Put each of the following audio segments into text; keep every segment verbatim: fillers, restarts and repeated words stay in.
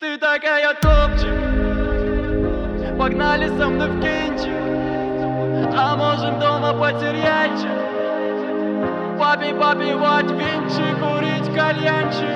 Ты такая топчик, погнали со мной в кинчик, а можем дома потеряльчик, папе попивать винчик, курить кальянчик.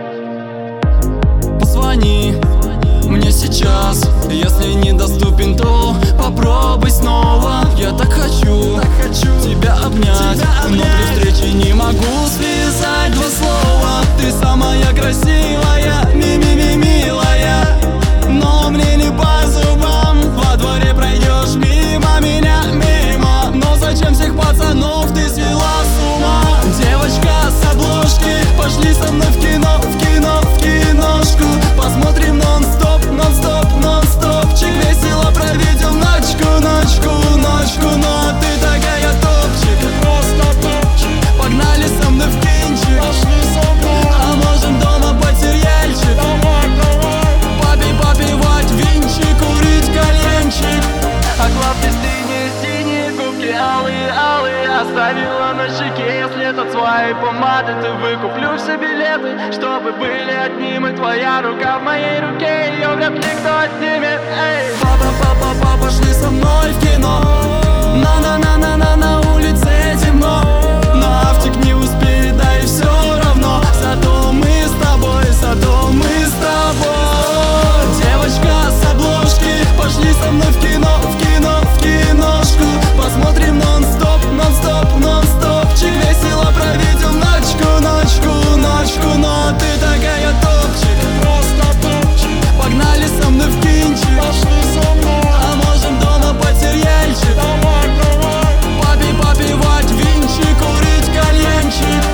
Позвони мне сейчас, если недоступен, то попробуй снова. Я так хочу, так хочу тебя обнять, тебя обнять, но при встрече не могу связать два слова. Ты самая красивая, ми-ми-ми милая, но мне не по зубам. Во дворе пройдешь мимо меня, мимо, но зачем всех пацанов ты свела с ума? Девочка с обложки, пошли со мной в кино, в кино, в киношку. Посмотрим нон-стоп, нон-стоп, нон-стопчик. Весело проведем ночку, ночку, ночку. Но ты такая топчик, просто топчик. погнали со мной в кинчик, Пошли со мной, а можем дома потеряльчик. давай, давай. Папе попивать винчик, курить кальянчик. А главное синие, синие губки алые, алые оставила на щеке. Если это твои помады, ты выкуплю все билеты, чтобы были одним. И твоя рука в моей руке, ее вряд ли кто отнимет. Эй, Папа, папа, папа, пошли со мной в кино. На-на-на-на-на, на улице темно, на автик не успеет, да и все равно. Зато мы с тобой, зато мы с тобой. Девочка с обложки, пошли со мной в кино, в кино, в киношку. Посмотрим нон-стоп, нон-стоп, нон-стопчик. Весело проведем ночку, ночку, ночку. Но ты такая топчик, просто топчик. погнали со мной в кинчик, Пошли со мной, а можем дома потеряльчик. давай, давай. Папе попивать винчик, курить кальянчик.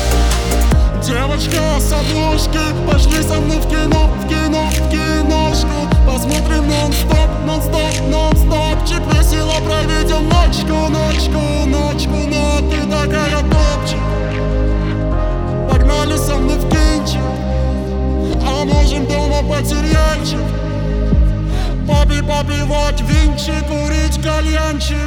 Девочка с обложки, пошли со мной в кино, в кино, в киношку. Посмотрим нон-стоп, нон-стоп, нон-стопчик. Весело проведем ночку, ночку, ночку. Но ты такая топчик, погнали со мной в кинчик, а можем дома потеряльчик. Папе попивать винчик, курить кальянчик.